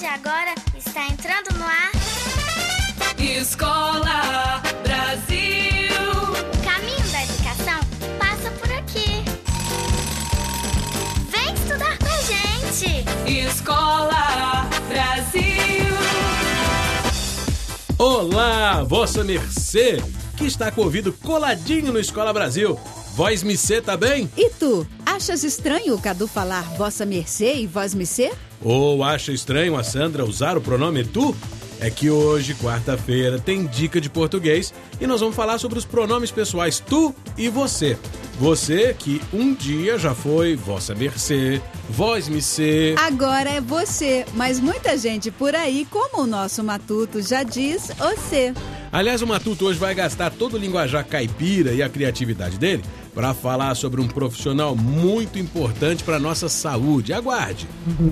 agora está entrando no ar Escola Brasil. O caminho da educação passa por aqui. Vem estudar com a gente. Escola Brasil. Olá, vossa mercê, que está com o ouvido coladinho no Escola Brasil. Voz micê, tá bem? E tu, achas estranho o Cadu falar vossa mercê e voz micê? Ou acha estranho a Sandra usar o pronome tu? É que hoje, quarta-feira, tem dica de português e nós vamos falar sobre os pronomes pessoais tu e você. Você que um dia já foi vossa mercê, voz micê. Agora é você, mas muita gente por aí, como o nosso Matuto já diz, você. Aliás, o Matuto hoje vai gastar todo o linguajar caipira e a criatividade dele para falar sobre um profissional muito importante para nossa saúde. Aguarde!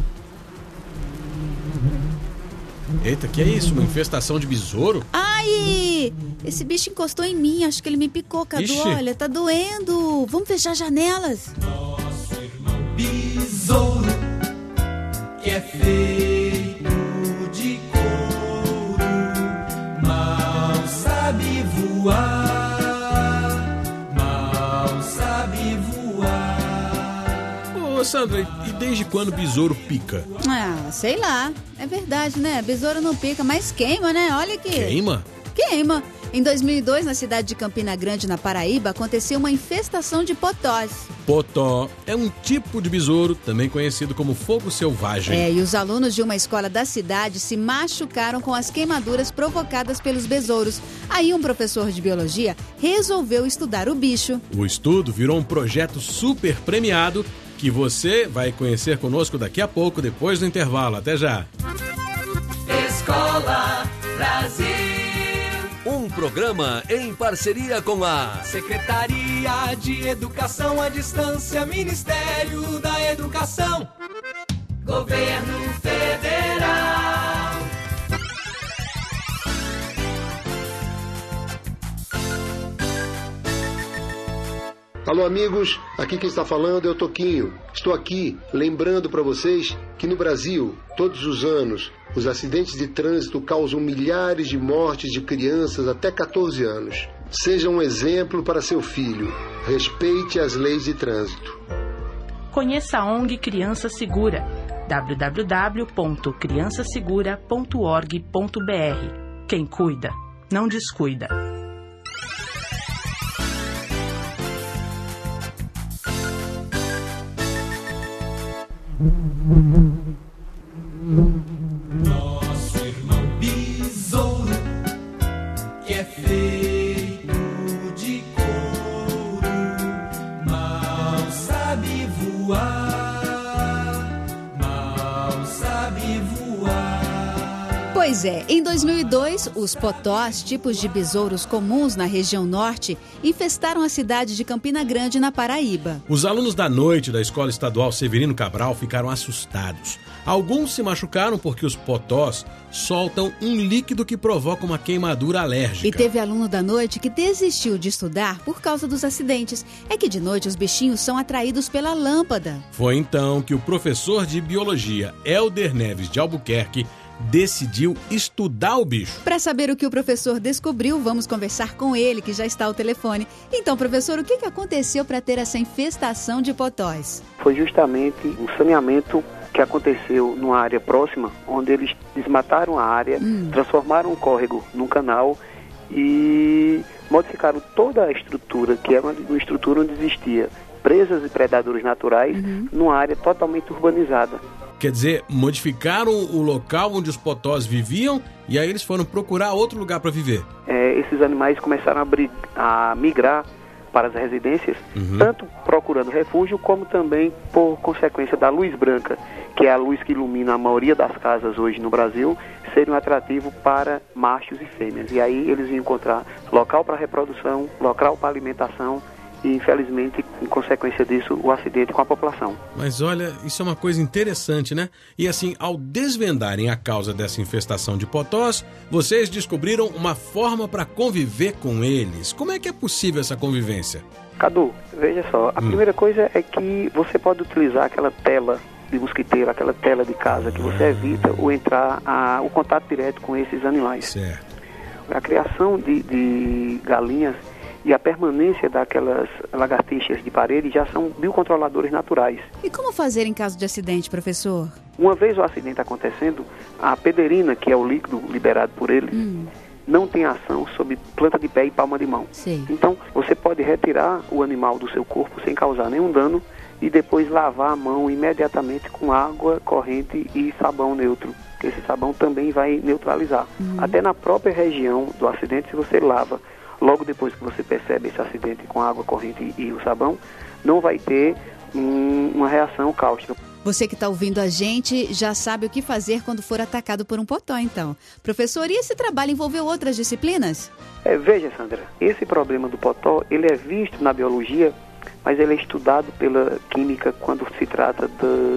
Eita, que é isso? Uma infestação de besouro? Ai! Esse bicho encostou em mim, acho que ele me picou, Cadu. Ixi. Olha, tá doendo. Vamos fechar as janelas. Nosso irmão besouro, que é feito de couro, mal sabe voar, mal sabe voar. Ô, Sandra, e desde quando besouro pica? Ah, sei lá. É verdade, né? Besouro não pica, mas queima, né? Olha aqui. Queima? Queima. Em 2002, na cidade de Campina Grande, na Paraíba, aconteceu uma infestação de potós. Potó é um tipo de besouro, também conhecido como fogo selvagem. E os alunos de uma escola da cidade se machucaram com as queimaduras provocadas pelos besouros. Aí um professor de biologia resolveu estudar o bicho. O estudo virou um projeto super premiado que você vai conhecer conosco daqui a pouco, depois do intervalo. Até já! Escola Brasil. Um programa em parceria com a Secretaria de Educação à Distância, Ministério da Educação, Governo Federal. Alô amigos, aqui quem está falando é o Toquinho. Estou aqui lembrando para vocês que no Brasil, todos os anos, os acidentes de trânsito causam milhares de mortes de crianças até 14 anos. Seja um exemplo para seu filho. Respeite as leis de trânsito. Conheça a ONG Criança Segura, www.criançasegura.org.br. Quem cuida, não descuida. nosso irmão besouro, que é feito de couro, mal sabe voar, mal sabe voar. Pois é, em 2002, os potós, tipos de besouros comuns na região norte, infestaram a cidade de Campina Grande, na Paraíba. Os alunos da noite da Escola Estadual Severino Cabral ficaram assustados. Alguns se machucaram porque os potós soltam um líquido que provoca uma queimadura alérgica. E teve aluno da noite que desistiu de estudar por causa dos acidentes. É que de noite os bichinhos são atraídos pela lâmpada. Foi então que o professor de biologia, Helder Neves de Albuquerque, decidiu estudar o bicho. Para saber o que o professor descobriu, vamos conversar com ele, que já está ao telefone. Então, professor, o que aconteceu para ter essa infestação de potós? Foi justamente um saneamento que aconteceu numa área próxima, onde eles desmataram a área, transformaram o córrego num canal e modificaram toda a estrutura, que era uma estrutura onde existia presas e predadores naturais, numa área totalmente urbanizada. Quer dizer, modificaram o local onde os potós viviam e aí eles foram procurar outro lugar para viver. Esses animais começaram a migrar para as residências, tanto procurando refúgio, como também por consequência da luz branca, que é a luz que ilumina a maioria das casas hoje no Brasil, ser um atrativo para machos e fêmeas. E aí eles iam encontrar local para reprodução, local para alimentação e, infelizmente, em consequência disso, o acidente com a população. Mas olha, isso é uma coisa interessante, né? E assim, ao desvendarem a causa dessa infestação de potós, vocês descobriram uma forma para conviver com eles. Como é que é possível essa convivência? Cadu, veja só, a primeira coisa é que você pode utilizar aquela tela de mosquiteiro, aquela tela de casa, que você evita o contato direto com esses animais. Certo. A criação de galinhas e a permanência daquelas lagartixas de parede já são biocontroladores naturais. E como fazer em caso de acidente, professor? Uma vez o acidente acontecendo, a pederina, que é o líquido liberado por ele, não tem ação sobre planta de pé e palma de mão. Sim. Então, você pode retirar o animal do seu corpo sem causar nenhum dano e depois lavar a mão imediatamente com água corrente e sabão neutro, que esse sabão também vai neutralizar. Até na própria região do acidente, se você lava logo depois que você percebe esse acidente com a água corrente e o sabão, não vai ter uma reação cáustica. Você que está ouvindo a gente já sabe o que fazer quando for atacado por um potó, então. Professor, e esse trabalho envolveu outras disciplinas? Veja, Sandra, esse problema do potó, ele é visto na biologia, mas ele é estudado pela química quando se trata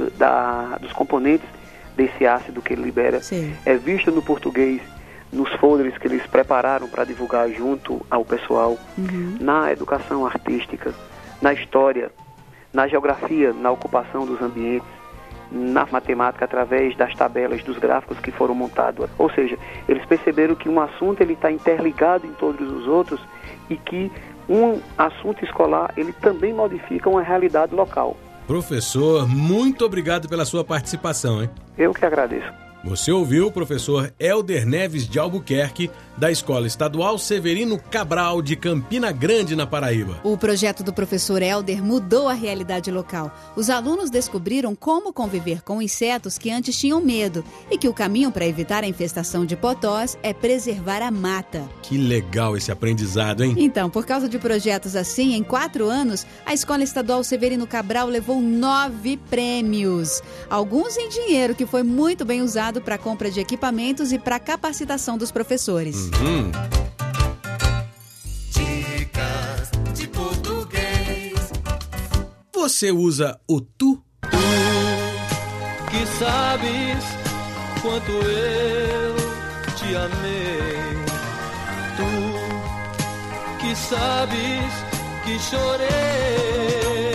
dos componentes desse ácido que ele libera. Sim. É visto no português, nos folders que eles prepararam para divulgar junto ao pessoal, na educação artística, na história, na geografia, na ocupação dos ambientes, na matemática, através das tabelas, dos gráficos que foram montados. Ou seja, eles perceberam que um assunto está interligado em todos os outros e que um assunto escolar ele também modifica uma realidade local. Professor, muito obrigado pela sua participação, hein? Eu que agradeço. Você ouviu o professor Helder Neves de Albuquerque, da Escola Estadual Severino Cabral, de Campina Grande, na Paraíba. O projeto do professor Helder mudou a realidade local. Os alunos descobriram como conviver com insetos que antes tinham medo e que o caminho para evitar a infestação de potós é preservar a mata. Que legal esse aprendizado, hein? Então, por causa de projetos assim, em 4 anos, a Escola Estadual Severino Cabral levou 9 prêmios. Alguns em dinheiro, que foi muito bem usado para a compra de equipamentos e para a capacitação dos professores. Dicas de português. Você usa o tu? Tu que sabes quanto eu te amei. Tu que sabes que chorei.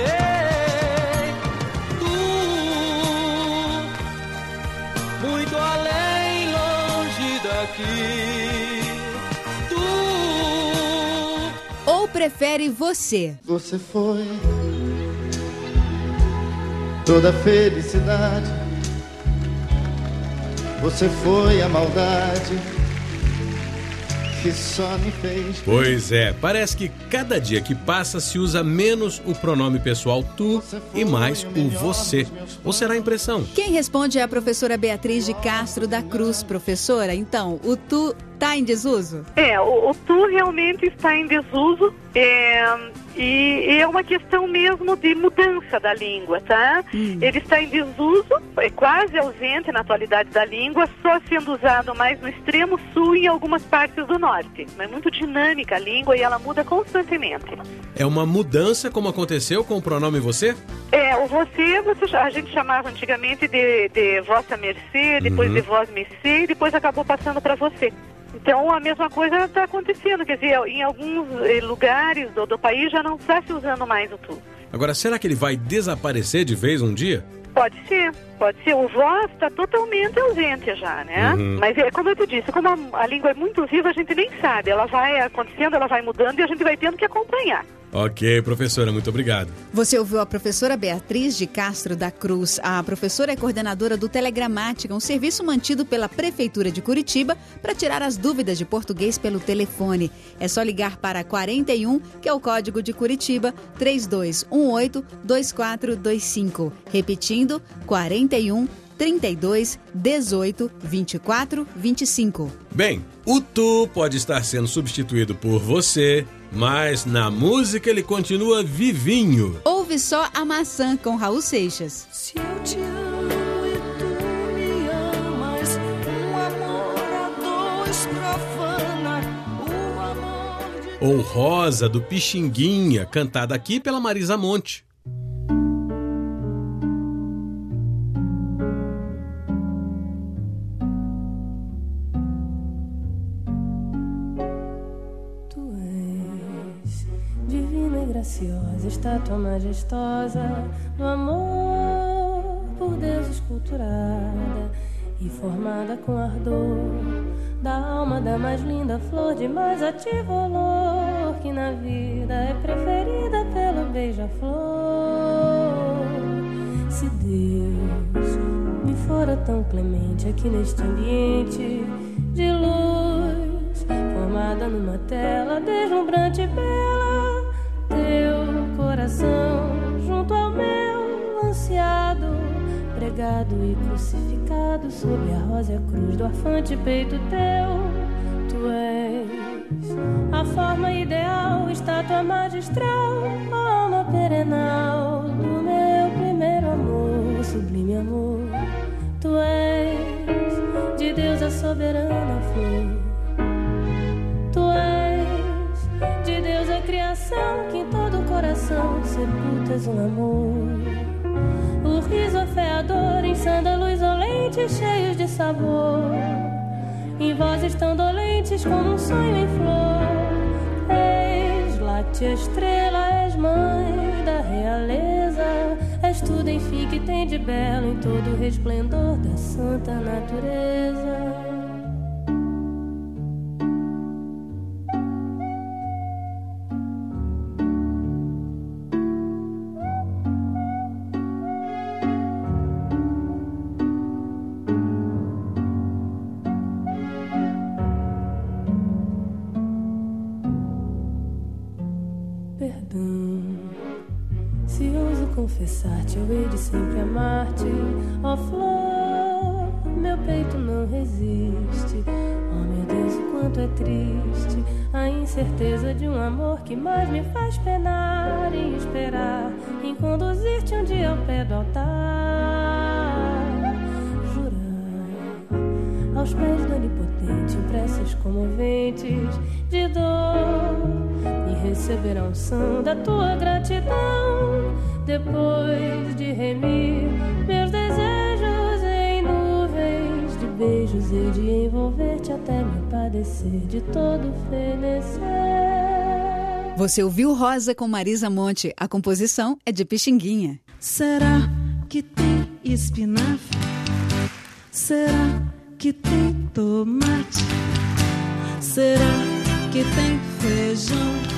Muito além, longe daqui, tu. Ou prefere você? Você foi toda a felicidade, você foi a maldade que só me fez... Pois é, parece que cada dia que passa se usa menos o pronome pessoal tu e mais o você. Ou será a impressão? Quem responde é a professora Beatriz de Castro da Cruz. Professora, então, o tu está em desuso? O tu realmente está em desuso. E é uma questão mesmo de mudança da língua, tá? Ele está em desuso, é quase ausente na atualidade da língua, só sendo usado mais no extremo sul e em algumas partes do norte. Mas é muito dinâmica a língua e ela muda constantemente. É uma mudança como aconteceu com o pronome você? O você a gente chamava antigamente de vossa mercê, depois de vós mercê e depois acabou passando para você. Então a mesma coisa está acontecendo, quer dizer, em alguns lugares do país já não está se usando mais o tu. Agora, será que ele vai desaparecer de vez um dia? Pode ser. O vós está totalmente ausente já, né? Mas como eu te disse, como a língua é muito viva, a gente nem sabe. Ela vai acontecendo, ela vai mudando e a gente vai tendo que acompanhar. Ok, professora, muito obrigado. Você ouviu a professora Beatriz de Castro da Cruz. A professora é coordenadora do Telegramática, um serviço mantido pela Prefeitura de Curitiba para tirar as dúvidas de português pelo telefone. É só ligar para 41, que é o código de Curitiba, 3218-2425. Repetindo, 41 32 18 24 25. Bem, o tu pode estar sendo substituído por você, mas na música ele continua vivinho. Ouve só a Maçã com Raul Seixas. Se eu te amo e tu me amas, um amor a dois profana, o amor de... Ou Rosa, do Pixinguinha, cantada aqui pela Marisa Monte. Graciosa, estátua majestosa do amor por Deus esculturada e formada com ardor da alma da mais linda flor de mais ativo olor, que na vida é preferida pelo beija-flor. Se Deus me fora tão clemente aqui neste ambiente de luz, formada numa tela deslumbrante e bela, teu coração junto ao meu ansiado, pregado e crucificado sob a rósea cruz do afante peito teu. Tu és a forma ideal, estátua magistral, a alma perenal do meu primeiro amor, sublime amor. Tu és de Deus a soberana flor. Tu és de Deus a criação, que em todo o coração sepultas um amor. O riso afeador em sândalos olentes cheios de sabor, em vozes tão dolentes como um sonho em flor. És láctea estrela, és mãe da realeza, és tudo enfim que tem de belo em todo o resplendor da santa natureza. Confessar-te, eu hei de sempre amar-te, ó flor, meu peito não resiste. Oh meu Deus, o quanto é triste a incerteza de um amor que mais me faz penar e esperar em conduzir-te um dia ao pé do altar. Jurar aos pés do onipotente em preces comoventes de dor e receber a unção da tua gratidão. Depois de remir meus desejos em nuvens de beijos, e de envolver-te até me padecer de todo fenecer. Você ouviu Rosa com Marisa Monte. A composição é de Pixinguinha. Será que tem espinafre? Será que tem tomate? Será que tem feijão?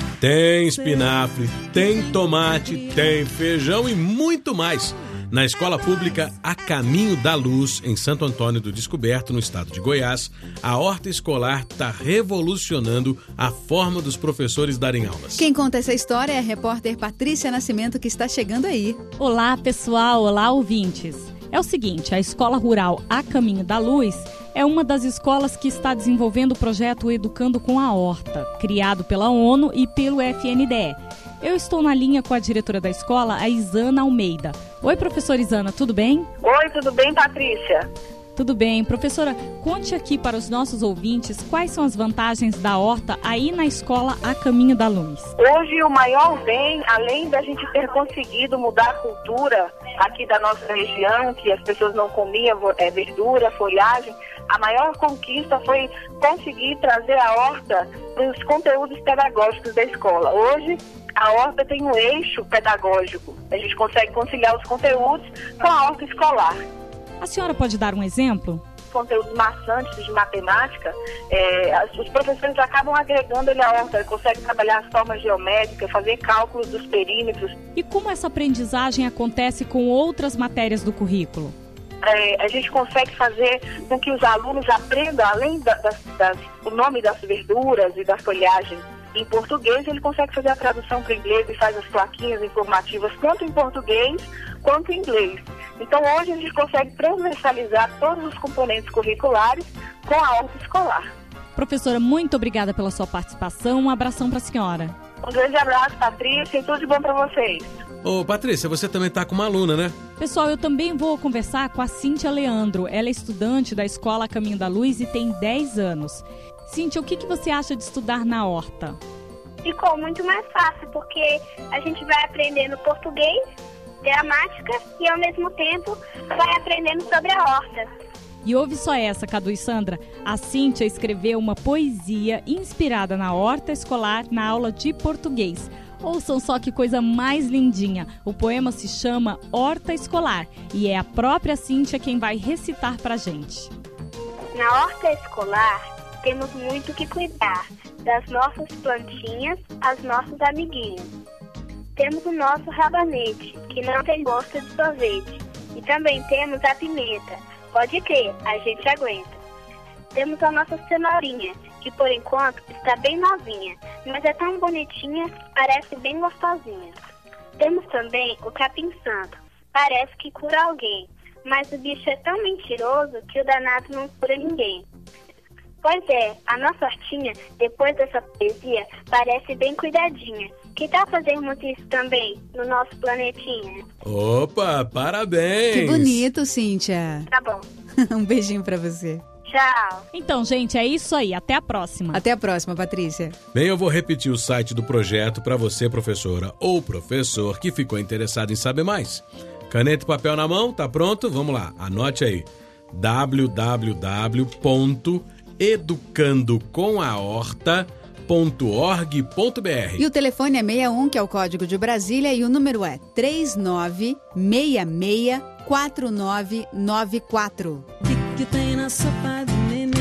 Tem espinafre, tem tomate, tem feijão e muito mais. Na Escola Pública A Caminho da Luz, em Santo Antônio do Descoberto, no estado de Goiás, a horta escolar está revolucionando a forma dos professores darem aulas. Quem conta essa história é a repórter Patrícia Nascimento, que está chegando aí. Olá, pessoal. Olá, ouvintes. É o seguinte, a Escola Rural A Caminho da Luz é uma das escolas que está desenvolvendo o projeto Educando com a Horta, criado pela ONU e pelo FNDE. Eu estou na linha com a diretora da escola, a Isana Almeida. Oi, professora Isana, tudo bem? Oi, tudo bem, Patrícia? Tudo bem. Professora, conte aqui para os nossos ouvintes quais são as vantagens da horta aí na escola A Caminho da Luz. Hoje o maior bem, além da gente ter conseguido mudar a cultura aqui da nossa região, que as pessoas não comiam verdura, folhagem, a maior conquista foi conseguir trazer a horta para os conteúdos pedagógicos da escola. Hoje, a horta tem um eixo pedagógico. A gente consegue conciliar os conteúdos com a horta escolar. A senhora pode dar um exemplo? Conteúdos maçantes de matemática, os professores acabam agregando ele à horta, conseguem trabalhar as formas geométricas, fazer cálculos dos perímetros. E como essa aprendizagem acontece com outras matérias do currículo? A gente consegue fazer com que os alunos aprendam, além do nome das verduras e da folhagem em português, ele consegue fazer a tradução para o inglês e faz as plaquinhas informativas tanto em português quanto em inglês. Então hoje a gente consegue transversalizar todos os componentes curriculares com a horta escolar. Professora, muito obrigada pela sua participação. Um abração para a senhora. Um grande abraço, Patrícia, e tudo de bom para vocês. Ô, Patrícia, você também está com uma aluna, né? Pessoal, eu também vou conversar com a Cíntia Leandro. Ela é estudante da Escola Caminho da Luz e tem 10 anos. Cíntia, o que você acha de estudar na horta? Ficou muito mais fácil, porque a gente vai aprendendo português, gramática e, ao mesmo tempo, vai aprendendo sobre a horta. E ouve só essa, Cadu e Sandra. A Cíntia escreveu uma poesia inspirada na horta escolar na aula de português. Ouçam só que coisa mais lindinha. O poema se chama Horta Escolar e é a própria Cíntia quem vai recitar pra gente. Na horta escolar, temos muito que cuidar das nossas plantinhas, as nossas amiguinhas. Temos o nosso rabanete, que não tem gosto de sorvete. E também temos a pimenta. Pode crer, a gente aguenta. Temos a nossa cenourinha, que por enquanto está bem novinha, mas é tão bonitinha, parece bem gostosinha. Temos também o capim santo, parece que cura alguém, mas o bicho é tão mentiroso que o danado não cura ninguém. Pois é, a nossa hortinha, depois dessa poesia, parece bem cuidadinha. Que tal fazermos isso também no nosso planetinha? Opa, parabéns! Que bonito, Cíntia. Tá bom. Um beijinho pra você. Tchau. Então, gente, é isso aí. Até a próxima. Até a próxima, Patrícia. Bem, eu vou repetir o site do projeto para você, professora ou professor, que ficou interessado em saber mais. Caneta e papel na mão, tá pronto? Vamos lá, anote aí. www.educandocomahorta.org.br. E o telefone é 61, que é o código de Brasília, e o número é 3966-4994. Que tem na sopa do neném?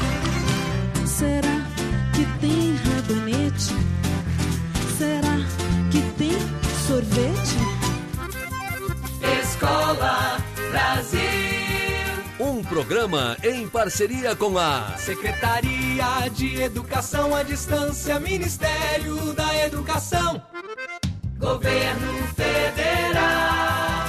Será que tem rabanete? Será que tem sorvete? Escola Brasil. Um programa em parceria com a Secretaria de Educação à Distância, Ministério da Educação, Governo Federal.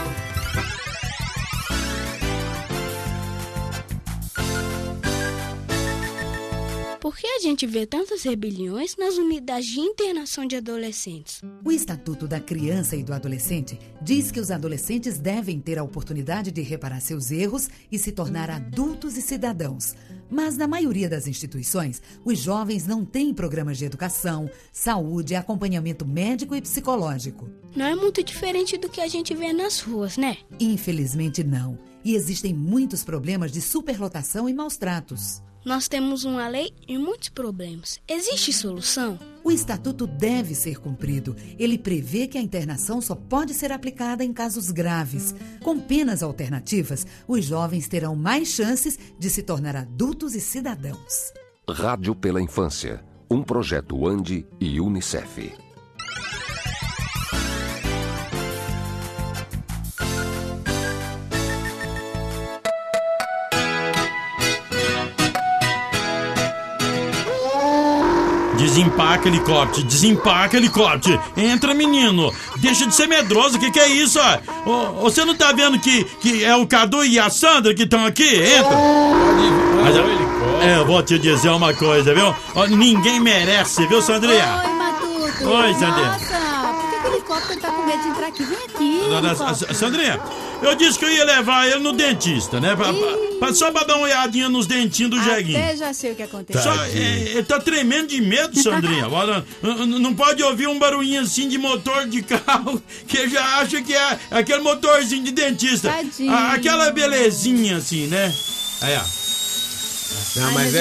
Por que a gente vê tantas rebeliões nas unidades de internação de adolescentes? O Estatuto da Criança e do Adolescente diz que os adolescentes devem ter a oportunidade de reparar seus erros e se tornar adultos e cidadãos. Mas na maioria das instituições, os jovens não têm programas de educação, saúde, acompanhamento médico e psicológico. Não é muito diferente do que a gente vê nas ruas, né? Infelizmente não. E existem muitos problemas de superlotação e maus tratos. Nós temos uma lei e muitos problemas. Existe solução? O Estatuto deve ser cumprido. Ele prevê que a internação só pode ser aplicada em casos graves. Com penas alternativas, os jovens terão mais chances de se tornar adultos e cidadãos. Rádio pela Infância, um projeto ANDI e Unicef. Desempaca, helicóptero, desempaca, helicóptero. Entra, menino. Deixa de ser medroso, o que é isso? Você não tá vendo que é o Cadu e a Sandra que estão aqui? Entra. Mas, eu vou te dizer uma coisa, viu? Ninguém merece, viu, Sandrinha? Oi, Matuto. Oi, Sandrinha. Nossa, por que o helicóptero tá com medo de entrar aqui? Vem aqui, Sandrinha, eu disse que eu ia levar ele no dentista, né? Só pra dar uma olhadinha nos dentinhos do Jeguinho. Até já sei o que aconteceu. Ele tá tremendo de medo, Sandrinha. Não pode ouvir um barulhinho assim de motor de carro, que ele já acha que é aquele motorzinho de dentista. Tadinho. Aquela belezinha assim, né? Aí, ó. Não, mas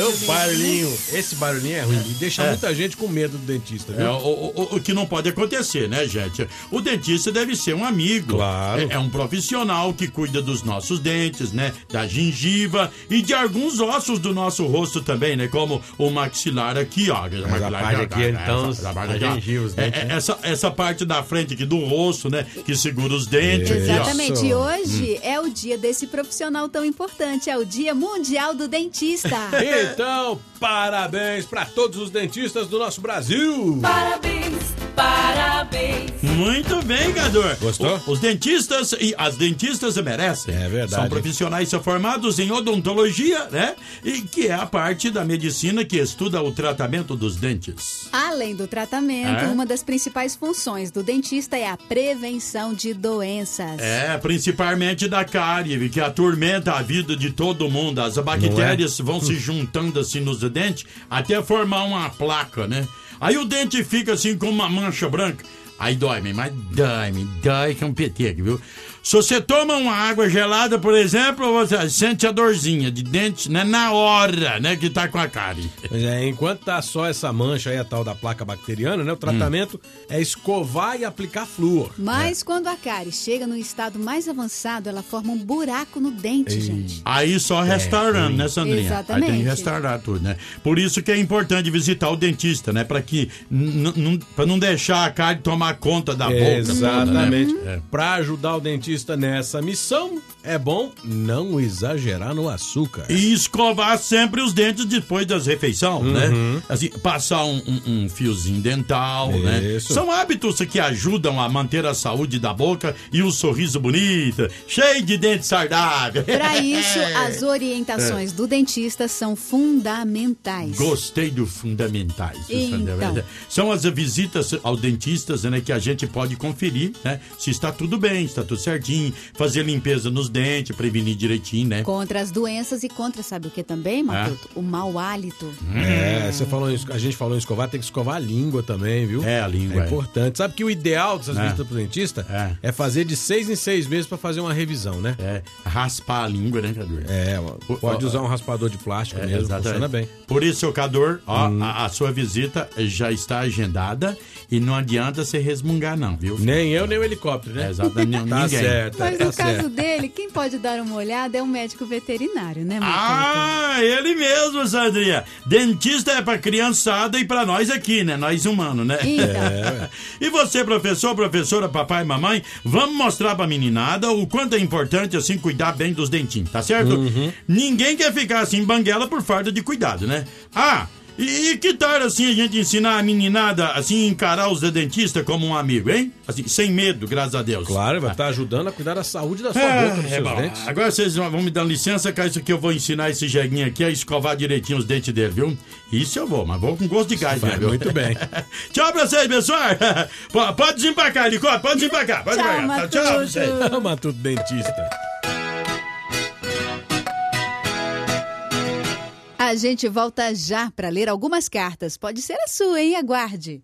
esse barulhinho é ruim e deixa muita gente com medo do dentista, viu? O que não pode acontecer, né, gente? O dentista deve ser um amigo. Claro. É um profissional que cuida dos nossos dentes, né? Da gengiva e de alguns ossos do nosso rosto também, né? Como o maxilar aqui, ó. Mas a parte aqui, então, a gengiva, os dentes. Essa parte da frente aqui do rosto, né? Que segura os dentes. Exatamente. Aqui, e hoje é o dia desse profissional tão importante. É o Dia Mundial do Dentista. Então, parabéns para todos os dentistas do nosso Brasil. Parabéns, parabéns. Muito bem, Gador. Gostou? Os dentistas e as dentistas merecem. É verdade. São profissionais formados em odontologia, né? E que é a parte da medicina que estuda o tratamento dos dentes. Além do tratamento, uma das principais funções do dentista é a prevenção de doenças. Principalmente da cárie, que atormenta a vida de todo mundo. As bactérias vão se juntando assim nos dentes até formar uma placa, né? Aí o dente fica assim com uma mancha branca. Aí dói, mas dói que é um peteco, viu? Se você toma uma água gelada, por exemplo, você sente a dorzinha de dente, né, na hora, né, que tá com a cárie. Pois é, enquanto tá só essa mancha aí, a tal da placa bacteriana, né, o tratamento é escovar e aplicar flúor. Mas quando a cárie chega no estado mais avançado, ela forma um buraco no dente, gente. Aí só restaurando, né, Sandrinha? Exatamente. Aí tem que restaurar tudo, né? Por isso que é importante visitar o dentista, né? Pra que pra não deixar a cárie tomar conta da boca. Exatamente. Toda, né? Pra ajudar o dentista nessa missão, é bom não exagerar no açúcar. E escovar sempre os dentes depois das refeições, né? Assim, passar um fiozinho dental, né? São hábitos que ajudam a manter a saúde da boca e o sorriso bonito, cheio de dentes saudáveis. Para isso, as orientações do dentista são fundamentais. Gostei do fundamentais. Então. São as visitas ao dentista, né, que a gente pode conferir, né, se está tudo bem, está tudo certinho, fazer limpeza nos dentes, prevenir direitinho, né? Contra as doenças e contra, sabe o que também, Matuto? O mau hálito. Você falou, a gente falou em escovar, tem que escovar a língua também, viu? A língua. É importante. Sabe que o ideal dessas visitas pro dentista é fazer de 6 em 6 meses pra fazer uma revisão, né? Raspar a língua, né, Cadu? Pode usar um raspador de plástico mesmo, exatamente. funciona bem. Por isso, Cador, a sua visita já está agendada e não adianta você resmungar, não, viu? Nem eu, nem o helicóptero, né? Exatamente, Tá ninguém. certo. Mas no caso dele, quem pode dar uma olhada é um médico veterinário, né, Matuto? Ele mesmo, Sandrinha. Dentista é pra criançada e pra nós aqui, né? Nós humanos, né? Então. E você, professor, professora, papai e mamãe, vamos mostrar pra meninada o quanto é importante, assim, cuidar bem dos dentinhos, tá certo? Ninguém quer ficar assim, banguela por falta de cuidado, né? E que tal, assim, a gente ensinar a meninada, assim, encarar os dentistas como um amigo, hein? Assim, sem medo, graças a Deus. Claro, vai estar ajudando a cuidar da saúde da sua boca, dos seus dentes. Agora vocês vão me dar licença, que é isso que eu vou ensinar esse jeguinho aqui a escovar direitinho os dentes dele, viu? Isso eu vou, mas vou com gosto de gás, né, viu? Muito bem. Tchau pra vocês, pessoal. Pode desempacar, Helicóptero, pode desempacar. Pode Tchau, desempacar. Tchau pra vocês. Matuto dentista. A gente volta já para ler algumas cartas. Pode ser a sua, hein? Aguarde.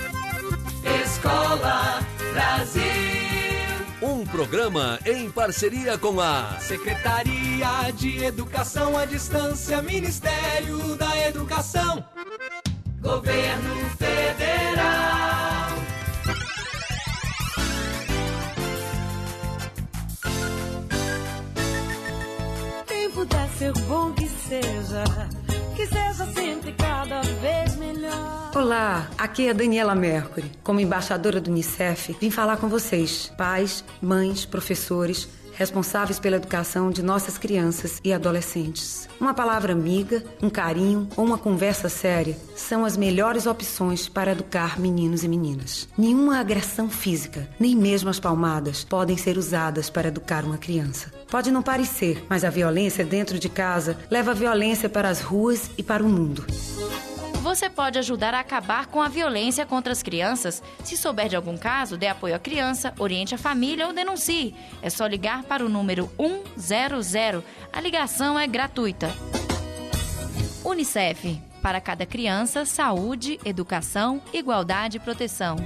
Escola Brasil. Um programa em parceria com a Secretaria de Educação à Distância, Ministério da Educação, Governo Federal. Quem puder ser bom que seja sempre cada vez melhor. Olá, aqui é a Daniela Mercury. Como embaixadora do Unicef, vim falar com vocês, pais, mães, professores, responsáveis pela educação de nossas crianças e adolescentes. Uma palavra amiga, um carinho ou uma conversa séria são as melhores opções para educar meninos e meninas. Nenhuma agressão física, nem mesmo as palmadas, podem ser usadas para educar uma criança. Pode não parecer, mas a violência dentro de casa leva a violência para as ruas e para o mundo. Você pode ajudar a acabar com a violência contra as crianças. Se souber de algum caso, dê apoio à criança, oriente a família ou denuncie. É só ligar para o número 100. A ligação é gratuita. Unicef. Para cada criança, saúde, educação, igualdade e proteção.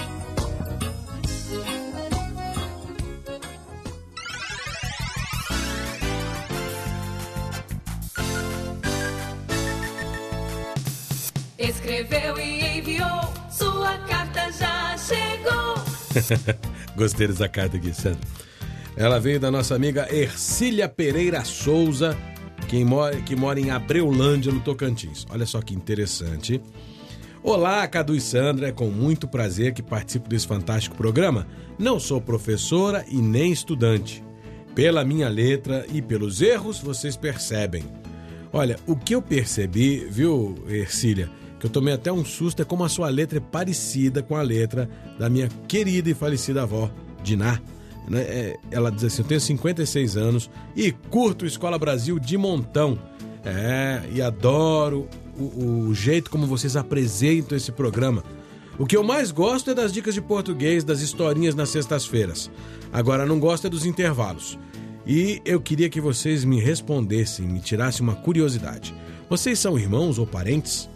Escreveu e enviou, sua carta já chegou. Gostei dessa carta aqui, Sandra. Ela veio da nossa amiga Ercília Pereira Souza, que mora em Abreulândia, no Tocantins. Olha só que interessante. Olá, Cadu e Sandra, é com muito prazer que participo desse fantástico programa. Não sou professora e nem estudante. Pela minha letra e pelos erros, vocês percebem. Olha, o que eu percebi, viu, Ercília, que eu tomei até um susto, é como a sua letra é parecida com a letra da minha querida e falecida avó, Diná. Ela diz assim: eu tenho 56 anos e curto Escola Brasil de montão. E adoro o jeito como vocês apresentam esse programa. O que eu mais gosto é das dicas de português, das historinhas nas sextas-feiras. Agora, não gosto é dos intervalos. E eu queria que vocês me respondessem, me tirassem uma curiosidade. Vocês são irmãos ou parentes?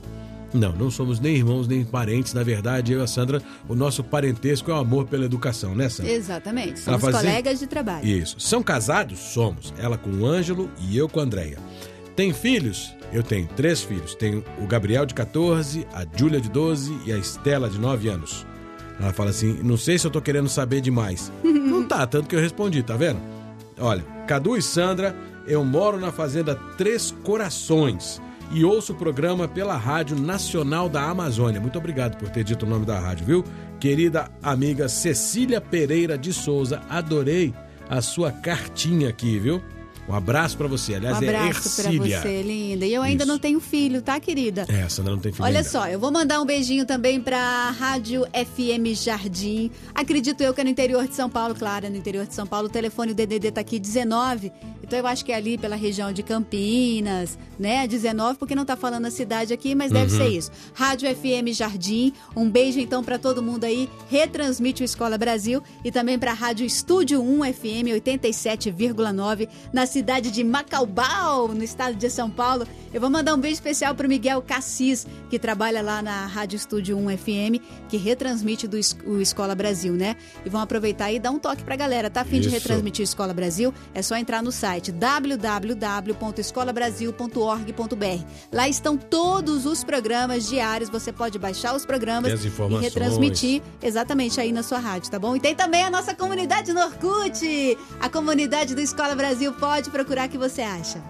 Não somos nem irmãos, nem parentes. Na verdade, eu e a Sandra, o nosso parentesco é o amor pela educação, né, Sandra? Exatamente, somos colegas de trabalho. Isso. São casados? Somos. Ela com o Ângelo e eu com a Andréia. Tem filhos? Eu tenho 3 filhos. Tenho o Gabriel, de 14, a Júlia, de 12 e a Estela, de 9 anos. Ela fala assim, não sei se eu tô querendo saber demais. Não tá, tanto que eu respondi, tá vendo? Olha, Cadu e Sandra, eu moro na fazenda 3 Corações e ouço o programa pela Rádio Nacional da Amazônia. Muito obrigado por ter dito o nome da rádio, viu? Querida amiga Cecília Pereira de Souza, adorei a sua cartinha aqui, viu? Um abraço pra você. Aliás, um abraço pra você, linda. E eu ainda não tenho filho, tá, querida? A Sandra não tem filho Olha ainda. só, eu vou mandar um beijinho também pra Rádio FM Jardim. Acredito eu que é no interior de São Paulo, claro, no interior de São Paulo. O telefone, o DDD tá aqui, 19. Então eu acho que é ali pela região de Campinas, né? 19, porque não tá falando a cidade aqui, mas deve ser isso. Rádio FM Jardim. Um beijo então pra todo mundo aí. Retransmite o Escola Brasil. E também pra Rádio Estúdio 1 FM 87,9 na cidade de Macaubal, no estado de São Paulo. Eu vou mandar um beijo especial para o Miguel Cassis, que trabalha lá na Rádio Estúdio 1 FM, que retransmite o Escola Brasil, né? E vão aproveitar e dar um toque pra galera. Tá a fim de retransmitir o Escola Brasil? É só entrar no site www.escolabrasil.org.br. Lá estão todos os programas diários. Você pode baixar os programas e retransmitir exatamente aí na sua rádio, tá bom? E tem também a nossa comunidade no Orkut, a comunidade do Escola Brasil. Pode procurar, que você acha.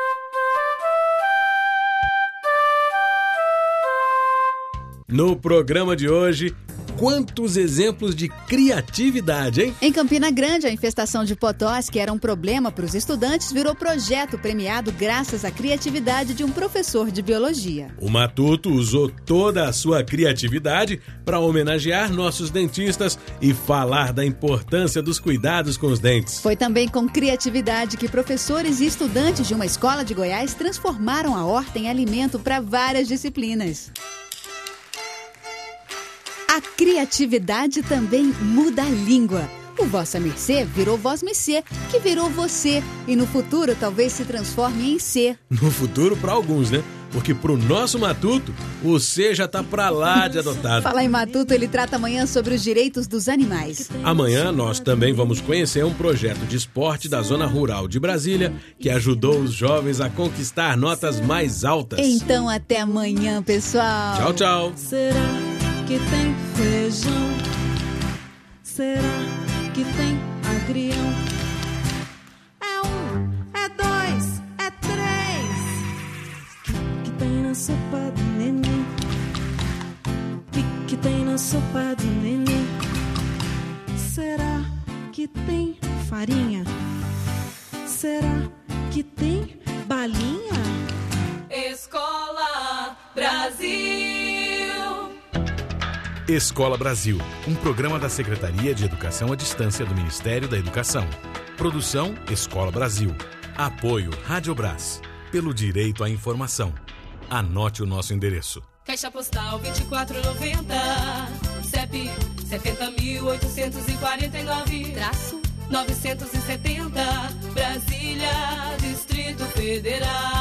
No programa de hoje, quantos exemplos de criatividade, hein? Em Campina Grande, a infestação de potós, que era um problema para os estudantes, virou projeto premiado graças à criatividade de um professor de biologia. O Matuto usou toda a sua criatividade para homenagear nossos dentistas e falar da importância dos cuidados com os dentes. Foi também com criatividade que professores e estudantes de uma escola de Goiás transformaram a horta em alimento para várias disciplinas. A criatividade também muda a língua. O Vossa Mercê virou Vós Mercê, que virou você. E no futuro talvez se transforme em C. No futuro para alguns, né? Porque pro nosso Matuto, o C já tá pra lá de adotado. Falar em Matuto, ele trata amanhã sobre os direitos dos animais. Amanhã nós também vamos conhecer um projeto de esporte da zona rural de Brasília que ajudou os jovens a conquistar notas mais altas. Então até amanhã, pessoal. Tchau, tchau. Será que tem feijão? Será que tem agrião? É 1, é 2, é 3. Que tem na sopa do neném? Que tem na sopa do neném? Será que tem farinha? Será que tem balinha? Escola Brasil. Escola Brasil, um programa da Secretaria de Educação à Distância do Ministério da Educação. Produção Escola Brasil. Apoio Rádio Brás. Pelo direito à informação. Anote o nosso endereço. Caixa Postal 2490, CEP 70.849, -970, Brasília, Distrito Federal.